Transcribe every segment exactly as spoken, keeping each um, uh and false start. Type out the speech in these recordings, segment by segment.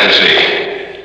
Fantasy.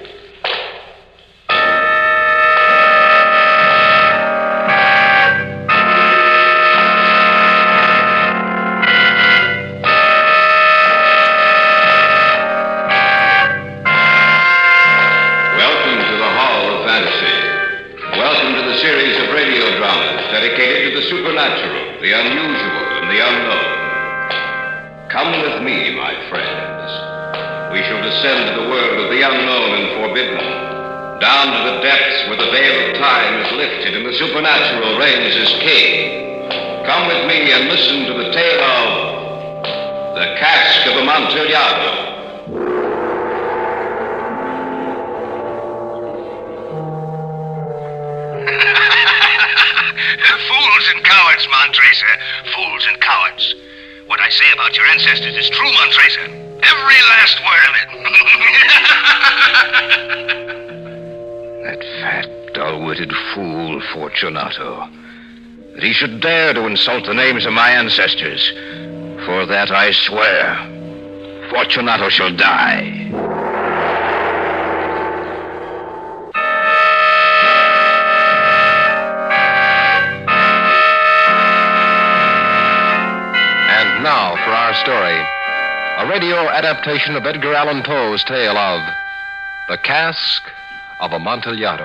Supernatural, the unusual, and the unknown. Come with me, my friends. We shall descend to the world of the unknown and forbidden, down to the depths where the veil of time is lifted and the supernatural reigns as king. Come with me and listen to the tale of the Cask of Amontillado. Fools and cowards, Montracer. Fools and cowards. What I say about your ancestors is true, Montracer. Every last word of it. That fat, dull-witted fool, Fortunato. That he should dare to insult the names of my ancestors. For that I swear, Fortunato shall die. Now for our story, a radio adaptation of Edgar Allan Poe's tale of The Cask of Amontillado.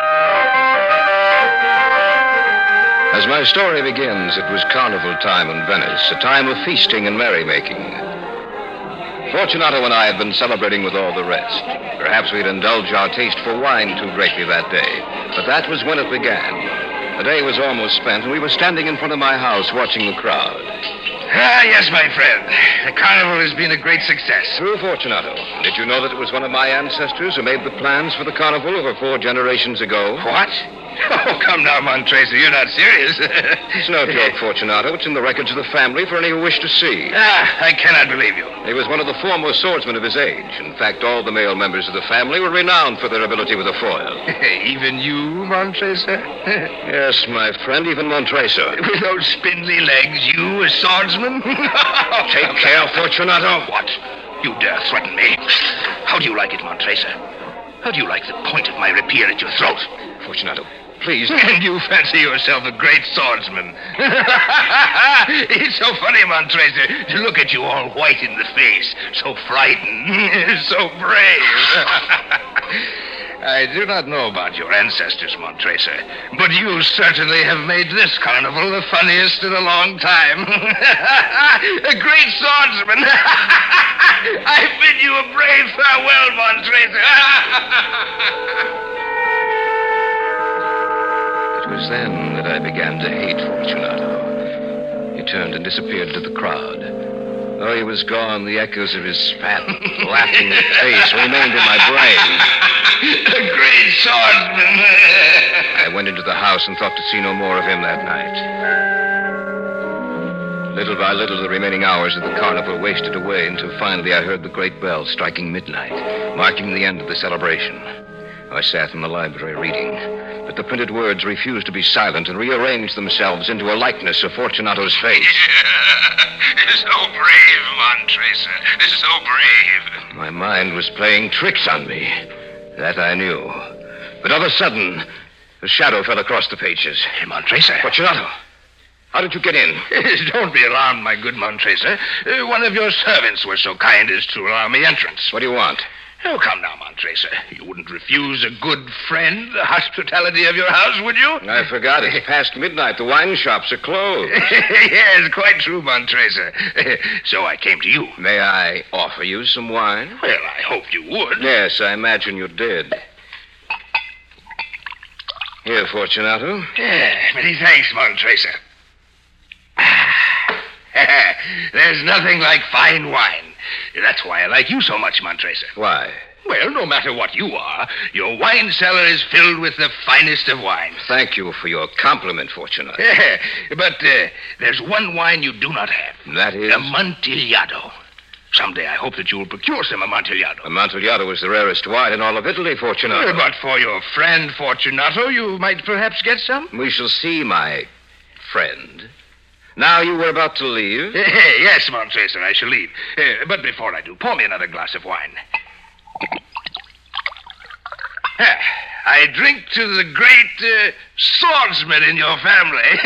As my story begins, it was carnival time in Venice, a time of feasting and merrymaking. Fortunato and I had been celebrating with all the rest. Perhaps we'd indulged our taste for wine too greatly that day, but that was when it began. The day was almost spent, and we were standing in front of my house watching the crowd. Ah, yes, my friend. The carnival has been a great success. True, Fortunato. Did you know that it was one of my ancestors who made the plans for the carnival over four generations ago? What? Oh, come now, Montracer. You're not serious. It's no joke, Fortunato. It's in the records of the family for any who wish to see. Ah, I cannot believe you. He was one of the foremost swordsmen of his age. In fact, all the male members of the family were renowned for their ability with a foil. Even you, Montracer? Yes, my friend, even Montracer. With those spindly legs, you, a swordsman? Take care, Fortunato. What? You dare threaten me? How do you like it, Montracer? How do you like the point of my rapier at your throat? Fortunato, please. And you fancy yourself a great swordsman. It's so funny, Montracer, to look at you all white in the face, so frightened, so brave. I do not know about your ancestors, Montracer, but you certainly have made this carnival the funniest in a long time. A great swordsman. I bid you a brave farewell, Montracer. It was then that I began to hate Fortunato. He turned and disappeared into the crowd. Though he was gone, the echoes of his fat, laughing face remained in my brain. A great swordsman. I went into the house and thought to see no more of him that night. Little by little, the remaining hours of the carnival wasted away until finally I heard the great bell striking midnight, marking the end of the celebration. I sat in the library reading, but the printed words refused to be silent and rearranged themselves into a likeness of Fortunato's face. So brave, Montracer. So brave. My mind was playing tricks on me. That I knew. But of a sudden, a shadow fell across the pages. Hey, Montracer. Fortunato, how did you get in? Don't be alarmed, my good Montracer. Uh, one of your servants was so kind as to allow me entrance. What do you want? Oh, come now, Montracer. You wouldn't refuse a good friend the hospitality of your house, would you? I forgot. It's past midnight. The wine shops are closed. Yes, quite true, Montracer. So I came to you. May I offer you some wine? Well, I hoped you would. Yes, I imagine you did. Here, Fortunato. Yeah, many thanks, Montracer. There's nothing like fine wine. That's why I like you so much, Montracer. Why? Well, no matter what you are, your wine cellar is filled with the finest of wines. Thank you for your compliment, Fortunato. But uh, there's one wine you do not have. That is? Amontillado. Someday I hope that you will procure some Amontillado. Amontillado is the rarest wine in all of Italy, Fortunato. Uh, but for your friend Fortunato, you might perhaps get some. We shall see, my friend. Now you were about to leave? Yes, Montracer, I shall leave. Uh, but before I do, pour me another glass of wine. I drink to the great uh, swordsman in your family.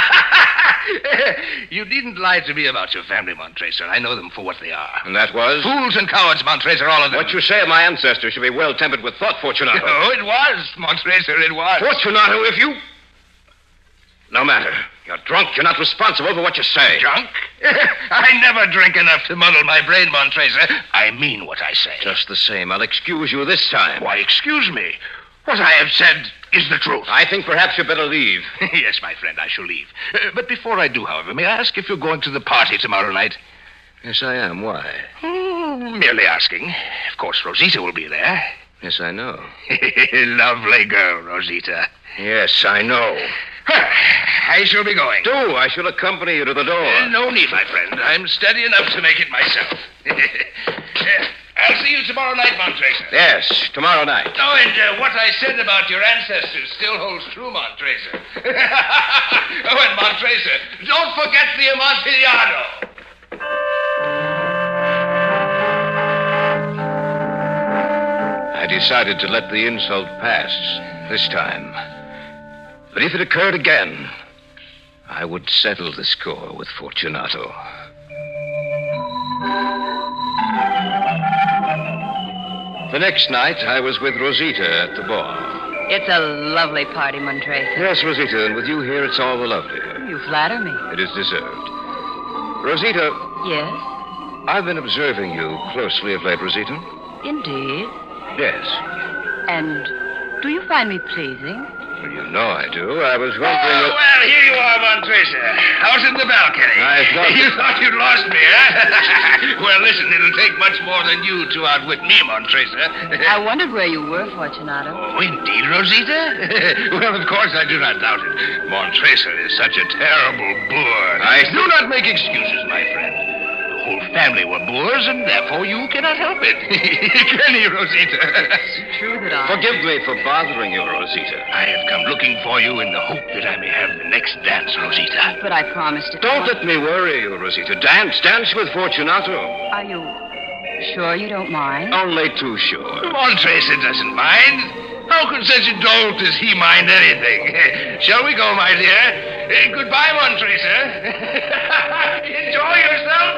You needn't lie to me about your family, Montracer. I know them for what they are. And that was? Fools and cowards, Montracer, all of them. What you say of my ancestors should be well tempered with thought, Fortunato. Oh, it was, Montracer, it was. Fortunato, if you... No matter. You're drunk. You're not responsible for what you say. Drunk? I never drink enough to muddle my brain, Montracer. I mean what I say. Just the same. I'll excuse you this time. Why, excuse me. What I have said is the truth. I think perhaps you'd better leave. Yes, my friend, I shall leave. Uh, but before I do, however, may I ask if you're going to the party tomorrow night? Yes, I am. Why? Hmm, merely asking. Of course, Rosita will be there. Yes, I know. Lovely girl, Rosita. Yes, I know. I shall be going. Do. I shall accompany you to the door. Uh, no need, my friend. I'm steady enough to make it myself. uh, I'll see you tomorrow night, Montracer. Yes, tomorrow night. Oh, and uh, what I said about your ancestors still holds true, Montracer. Oh, and Montracer, don't forget the Amontillado. I decided to let the insult pass this time. But if it occurred again, I would settle the score with Fortunato. The next night, I was with Rosita at the ball. It's a lovely party, Montracer. Yes, Rosita, and with you here, it's all the lovelier. You flatter me. It is deserved. Rosita, Yes, I've been observing you closely of late, Rosita. indeed. Yes. And do you find me pleasing? Well, you know I do. I was Oh, wondering... what- well, here you are, Montracer. Out in the balcony. I thought- You thought you'd lost me, huh? Well, listen, it'll take much more than you to outwit me, Montracer. I wondered where you were, Fortunato. Oh, indeed, Rosita? Well, of course, I do not doubt it. Montracer is such a terrible boor. I- Do not make excuses, my friend. The whole family were boors, and therefore you cannot help it. Can he, Rosita? It's true that I... Forgive me for bothering you, Rosita. I have come looking for you in the hope that I may have the next dance, Rosita. But I promised it. Don't let me worry you, Rosita. Dance, dance with Fortunato. Are you sure you don't mind? Only too sure. Montracer doesn't mind. How can such a dolt as he mind anything? Shall we go, my dear? Uh, goodbye, Montracer. Enjoy yourself.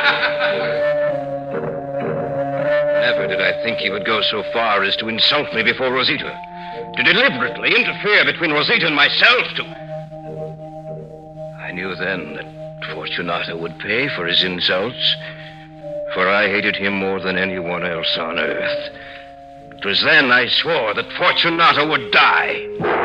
Never did I think he would go so far as to insult me before Rosita. To deliberately interfere between Rosita and myself, to... I knew then that Fortunato would pay for his insults, for I hated him more than anyone else on earth. It was then I swore that Fortunato would die.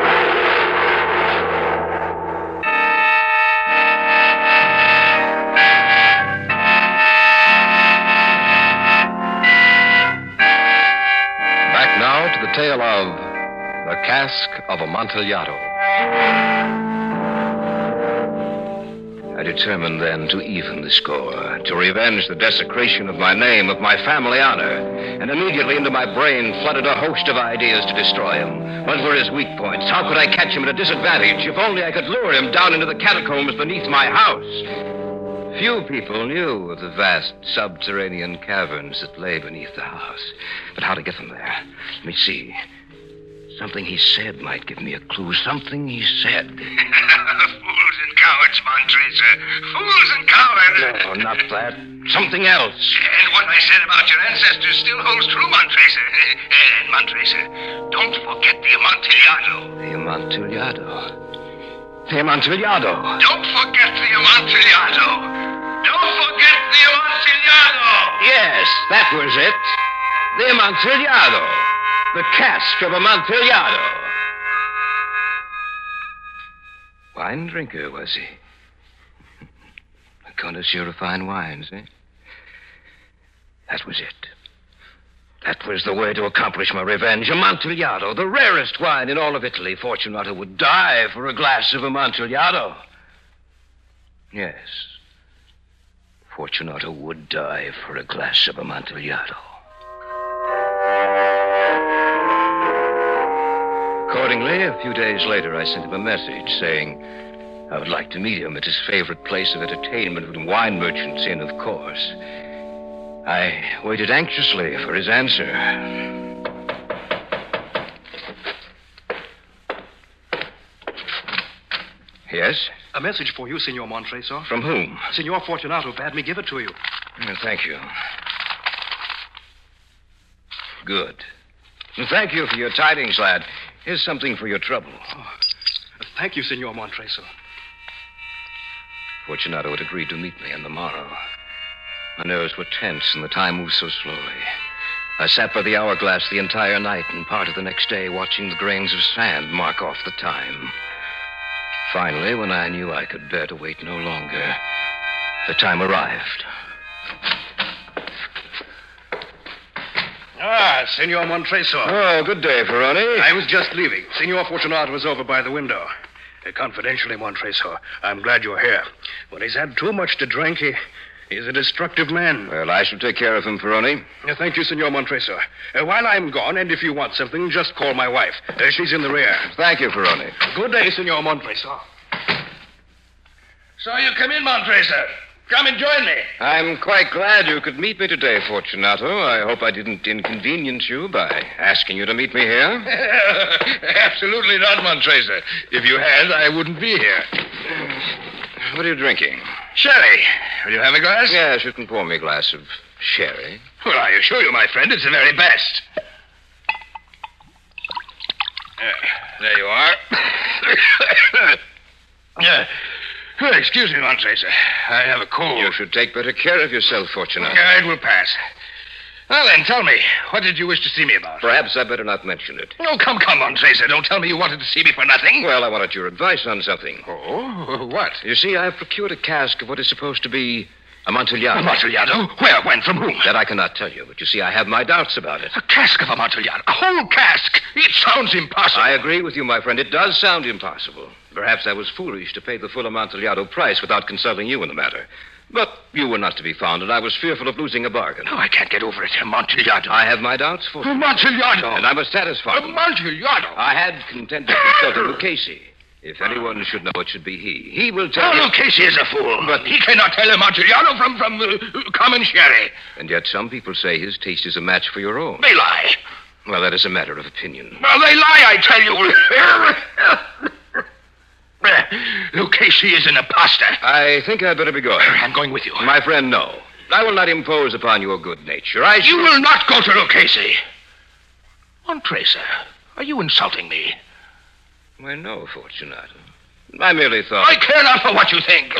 Back now to the tale of The Cask of Amontillado. I determined then to even the score, to revenge the desecration of my name, of my family honor, and immediately into my brain flooded a host of ideas to destroy him. What were his weak points? How could I catch him at a disadvantage? If only I could lure him down into the catacombs beneath my house. Few people knew of the vast subterranean caverns that lay beneath the house. But how to get them there? Let me see. Something he said might give me a clue. Something he said. Fools and cowards, Montracer. Fools and cowards. No, not that. Something else. And what I said about your ancestors still holds true, Montracer. And Montracer, don't forget the Amontillado. The Amontillado. The Amontillado. Don't forget the Amontillado. Don't forget the Amontillado. Yes, that was it. The Amontillado. The cask of Amontillado. Wine drinker, was he? A connoisseur of fine wines, eh? That was it. That was the way to accomplish my revenge. Amontillado, the rarest wine in all of Italy. Fortunato would die for a glass of Amontillado. Yes. Fortunato would die for a glass of Amontillado. Accordingly, a few days later, I sent him a message saying I would like to meet him at his favorite place of entertainment with wine merchants in, of course. I waited anxiously for his answer. Yes? A message for you, Senor Montresor. From whom? Senor Fortunato bade me give it to you. Uh, Thank you. Good. And thank you for your tidings, lad. Here's something for your trouble. Thank you, Senor Montresor. Fortunato had agreed to meet me on the morrow. My nerves were tense, and the time moved so slowly. I sat by the hourglass the entire night and part of the next day, watching the grains of sand mark off the time. Finally, when I knew I could bear to wait no longer, the time arrived. Ah, Senor Montresor. Oh, good day, Ferroni. I was just leaving. Senor Fortunato was over by the window. Uh, confidentially, Montresor, I'm glad you're here. When he's had too much to drink, he, he's a destructive man. Well, I shall take care of him, Ferroni. Uh, thank you, Senor Montresor. Uh, while I'm gone, and if you want something, just call my wife. Uh, she's in the rear. Thank you, Ferroni. Good day, Senor Montresor. So you come in, Montresor. Come and join me. I'm quite glad you could meet me today, Fortunato. I hope I didn't inconvenience you by asking you to meet me here. Absolutely not, Montresor. If you had, I wouldn't be here. What are you drinking? Sherry. Will you have a glass? Yes, you can pour me a glass of sherry. Well, I assure you, my friend, it's the very best. Uh, there you are. uh, well, excuse me, Montresor. I have a cold. You should take better care of yourself, Fortunato. Uh, it will pass. Well, then, tell me, what did you wish to see me about? Perhaps I better not mention it. Oh, come, come, Montresor. Don't tell me you wanted to see me for nothing. Well, I wanted your advice on something. Oh, what? You see, I've procured a cask of what is supposed to be Amontillado. Amontillado? Where, when, from whom? That I cannot tell you, but you see, I have my doubts about it. A cask of Amontillado? A whole cask? It sounds impossible. I agree with you, my friend. It does sound impossible. Perhaps I was foolish to pay the full Amontillado price without consulting you in the matter. But you were not to be found, and I was fearful of losing a bargain. No, I can't get over it. Amontillado. I have my doubts, for Amontillado. and I was satisfied. Amontillado. I had contended consulting Lucchese. If anyone should know, it should be he. He will tell Oh, you. Lucchese is a fool. But- he cannot tell Amontillado from, from uh, common sherry. And yet some people say his taste is a match for your own. They lie. Well, that is a matter of opinion. Well, they lie, I tell you. Lucchese is an imposter. I think I'd better be going. I'm going with you. My friend, no. I will not impose upon your good nature. I You shall... will not go to Lucchese. Montresor, are you insulting me? Why, no, Fortunato. I merely thought... I care not for what you think.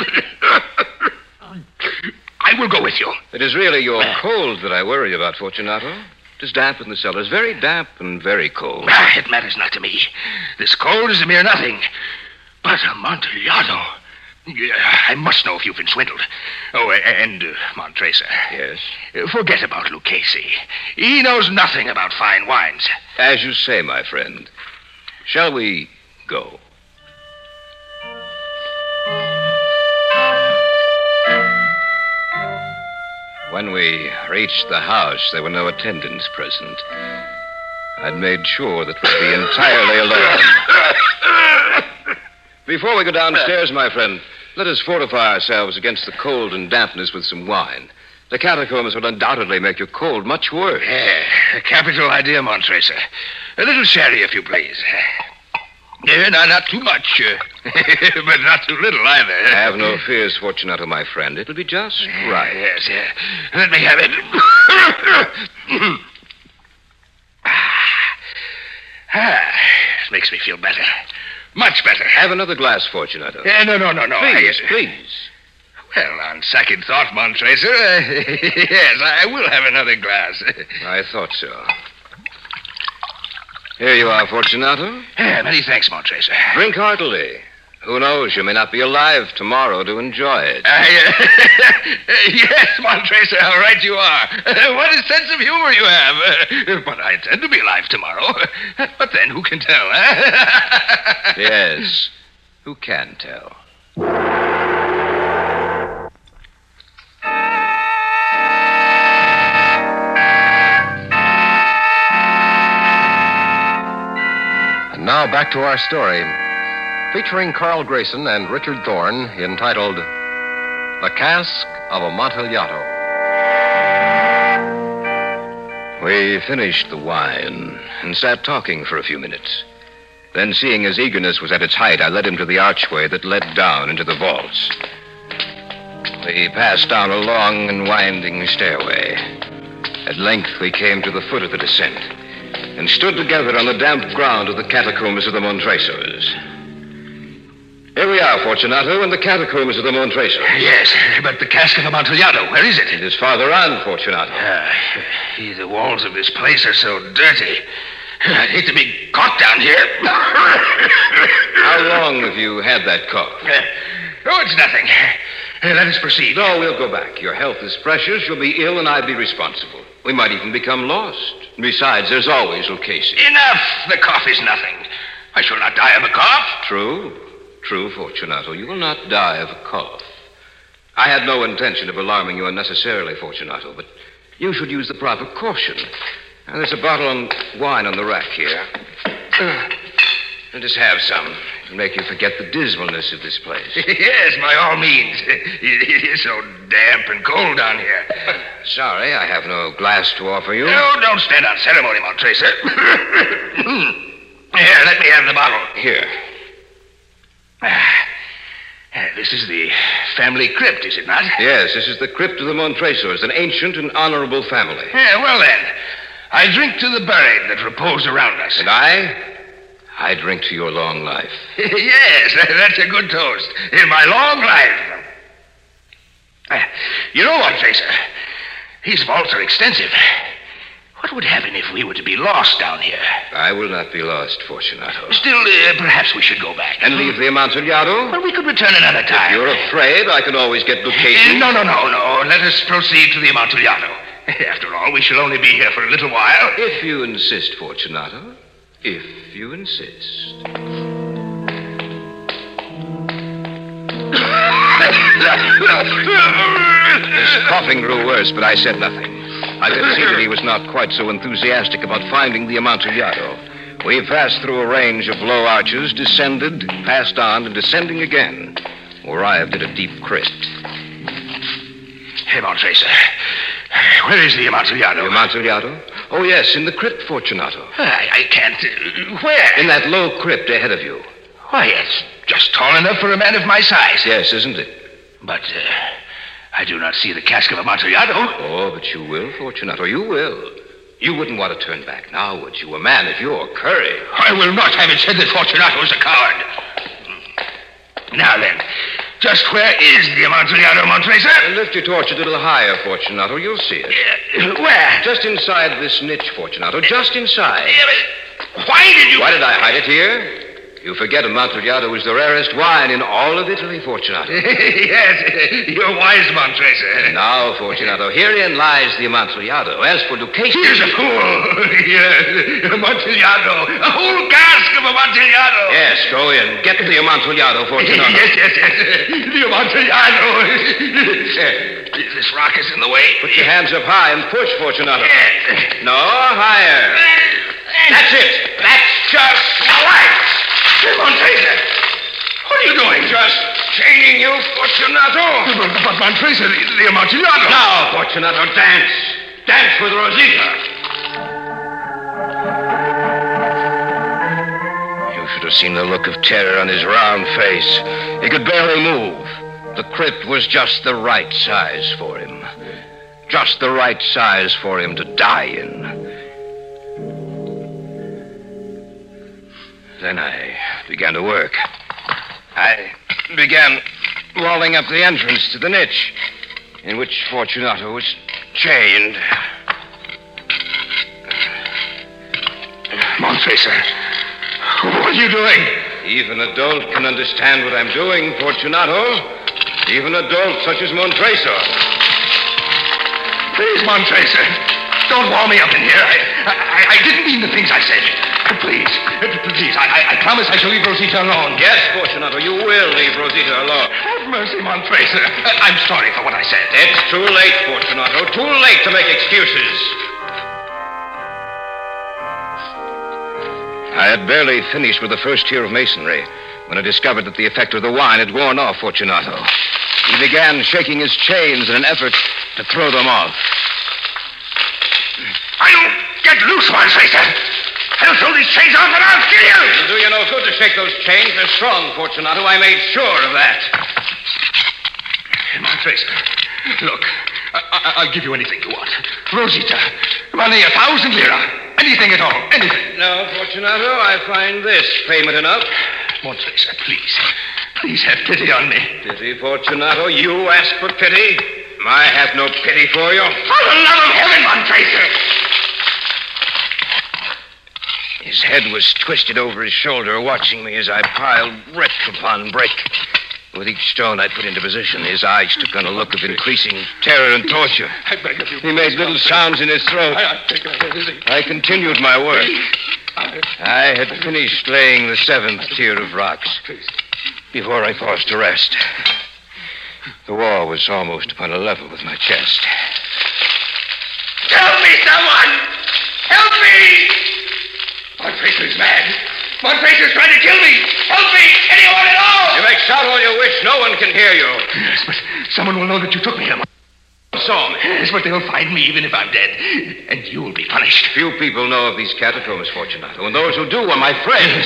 I will go with you. It is really your cold that I worry about, Fortunato. It is damp in the cellars. Very damp and very cold. Ah, it matters not to me. This cold is a mere nothing. But Amontillado... Yeah, I must know if you've been swindled. Oh, and, uh, Montresor. Yes? uh, Forget about Lucchese. He knows nothing about fine wines. As you say, my friend. Shall we go? When we reached the house, there were no attendants present. I'd made sure that we'd be entirely alone. Before we go downstairs, my friend, let us fortify ourselves against the cold and dampness with some wine. The catacombs will undoubtedly make your cold much worse. Yeah, a capital idea, Montresor. A little sherry, if you please. Yeah, no, not too much, uh, but not too little either. Have no fears, Fortunato, my friend. It'll be just right. Yes, yeah. Let me have it. ah, it makes me feel better. Much better. Have another glass, Fortunato. Uh, no, no, no, no. Please, I, please. Well, on second thought, Montresor, uh, yes, I will have another glass. I thought so. Here you are, Fortunato. Yeah, many thanks, Montresor. Drink heartily. Who knows, you may not be alive tomorrow to enjoy it. I, uh, yes, Montresor, how right you are. What a sense of humor you have. Uh, but I intend to be alive tomorrow. But then, who can tell, huh? Yes. Who can tell? And now back to our story, featuring Carl Grayson and Richard Thorne, entitled The Cask of Amontillado. We finished the wine and sat talking for a few minutes. Then, seeing his eagerness was at its height, I led him to the archway that led down into the vaults. We passed down a long and winding stairway. At length, we came to the foot of the descent and stood together on the damp ground of the catacombs of the Montresors. Here we are, Fortunato, in the catacombs of the Montresors. Yes, but the cask of Amontillado, where is it? It is farther on, Fortunato. Uh, the walls of this place are so dirty. I'd hate to be caught down here. How long have you had that cough? Uh, oh, it's nothing. Uh, let us proceed. No, we'll go back. Your health is precious. You'll be ill, and I'd be responsible. We might even become lost. Besides, there's always Lucchese. Enough! The cough is nothing. I shall not die of a cough. True. True, Fortunato. You will not die of a cough. I had no intention of alarming you unnecessarily, Fortunato, but you should use the proper caution. Now, there's a bottle of wine on the rack here. Uh, and just have some. It'll make you forget the dismalness of this place. Yes, by all means. It is so damp and cold down here. Sorry, I have no glass to offer you. No, don't stand on ceremony, Montracer. Here, let me have the bottle. Here. Uh, this is the family crypt, is it not? Yes, this is the crypt of the Montresors, an ancient and honorable family. Yeah, well then, I drink to the buried that repose around us. And I? I drink to your long life. Yes, that's a good toast. In my long life. Uh, you know what, Tracer? These vaults are extensive. What would happen if we were to be lost down here? I will not be lost, Fortunato. Still, uh, perhaps we should go back. And leave the Amontillado? Well, we could return another time. If you're afraid, I can always get Lucchese. Uh, no, no, no, no. Let us proceed to the Amontillado. After all, we shall only be here for a little while. If you insist, Fortunato. If you insist. His coughing grew worse, but I said nothing. I could see that he was not quite so enthusiastic about finding the Amontillado. We passed through a range of low arches, descended, passed on, and descending again, arrived at a deep crypt. Hey, Montracer. Where is the Amontillado? The Amontillado? Oh, yes, in the crypt, Fortunato. I, I can't. Uh, where? In that low crypt ahead of you. Why, it's just tall enough for a man of my size. Yes, isn't it? But uh, I do not see the cask of Amontillado. Oh, but you will, Fortunato. You will. You wouldn't want to turn back now, would you? A man of your courage. I will not have it said that Fortunato is a coward. Now then, just where is the Amontillado, Montracer? Lift your torch a little higher, Fortunato. You'll see it. Uh, where? Just inside this niche, Fortunato. Just inside. Uh, why did you... Why did I hide it here? You forget Amontillado is the rarest wine in all of Italy, Fortunato. Yes, you're wise, Montracer. Now, Fortunato, herein lies the Amontillado. As for Lucchese... He's a fool. Yes, Amontillado. A whole cask of Amontillado. Yes, go in. Get the Amontillado, Fortunato. Yes, yes, yes. The Amontillado. This rock is in the way. Put your hands up high and push, Fortunato. Yes. No, higher. That's it. That's just right. Montracer, what are you doing? Just chaining you, Fortunato. But, but Montracer, the, the Amontillado. Now, Fortunato, dance. Dance with Rosita. You should have seen the look of terror on his round face. He could barely move. The crypt was just the right size for him. Just the right size for him to die in. Then I began to work. I began walling up the entrance to the niche in which Fortunato was chained. Montracer, what are you doing? Even a dolt can understand what I'm doing, Fortunato. Even a dolt such as Montresor. Please, Montracer, don't wall me up in here. I, I, I didn't mean the things I said. Please, please, I, I promise I shall leave Rosita alone. Yes, Fortunato, you will leave Rosita alone. Have mercy, Montracer. I'm sorry for what I said. It's too late, Fortunato. Too late to make excuses. I had barely finished with the first tier of masonry when I discovered that the effect of the wine had worn off Fortunato. He began shaking his chains in an effort to throw them off. I'll get loose, Montracer. I'll throw these chains off and I'll kill you! It'll do you no good to shake those chains. They're strong, Fortunato. I made sure of that. Montrese, look, I, I, I'll give you anything you want. Rosita, money, a thousand lira. Anything at all, anything. No, Fortunato, I find this payment enough. Montrese, please, please have pity on me. Pity, Fortunato? You ask for pity? I have no pity for you. For the love of heaven, Montrese! His head was twisted over his shoulder, watching me as I piled brick upon brick. With each stone I put into position, his eyes took on a look of increasing terror and torture. I beg of you. He made little sounds in his throat. I continued my work. I had finished laying the seventh tier of rocks before I paused to rest. The wall was almost upon a level with my chest. Help me, someone! Help me! Montrese is mad. Montrese is trying to kill me. Help me! Anyone at all! You may shout all you wish. No one can hear you. Yes, but someone will know that you took me here. Saw me. Yes, but they'll find me even if I'm dead. And you'll be punished. Few people know of these catacombs, Fortunato, and those who do are my friends.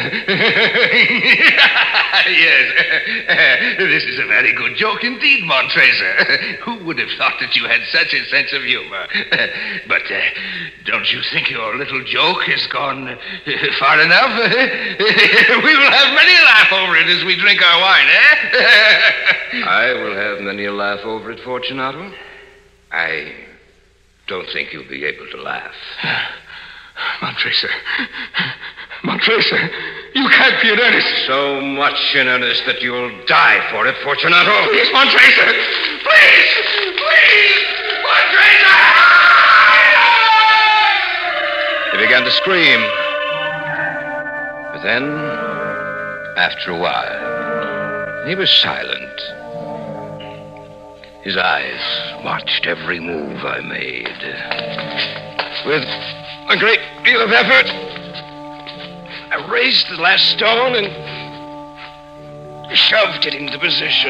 Yes. This is a very good joke indeed, Montrese. Who would have thought that you had such a sense of humor? But uh, don't you think your little joke has gone uh, far enough? We will have many a laugh over it as we drink our wine, eh? I will have many a laugh over it, Fortunato. I don't think you'll be able to laugh. Montrese. Montrese, you can't be in earnest. So much in earnest that you'll die for it, Fortunato. Please, Montrese. Please, please, Montrese! He began to scream. But then, after a while, he was silent. His eyes watched every move I made. With a great deal of effort, I raised the last stone and shoved it into position.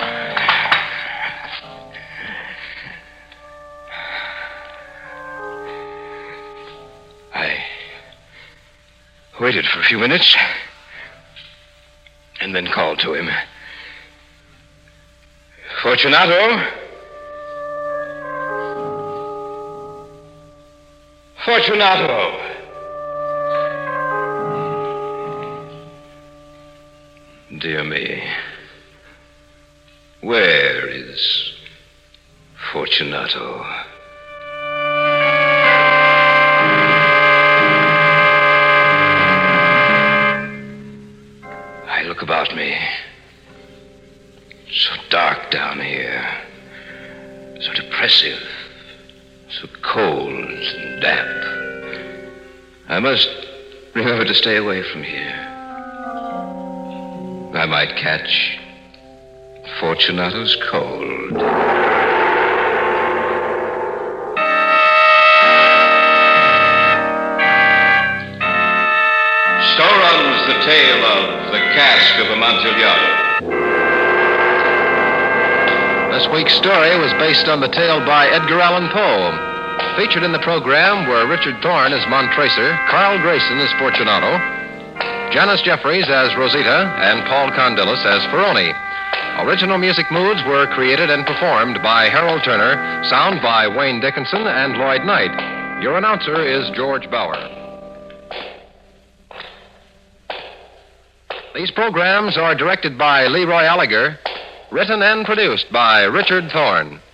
I waited for a few minutes and then called to him. Fortunato? Fortunato! Dear me. Where is Fortunato? I look about me. So dark down here. So depressive. So cold and damp. I must remember to stay away from here. I might catch Fortunato's cold. So runs the tale of the Cask of Amontillado. This week's story was based on the tale by Edgar Allan Poe. Featured in the program were Richard Thorne as Montracer, Carl Grayson as Fortunato, Janice Jeffries as Rosita, and Paul Condilis as Ferroni. Original music moods were created and performed by Harold Turner, sound by Wayne Dickinson and Lloyd Knight. Your announcer is George Bauer. These programs are directed by Leroy Alliger, written and produced by Richard Thorne.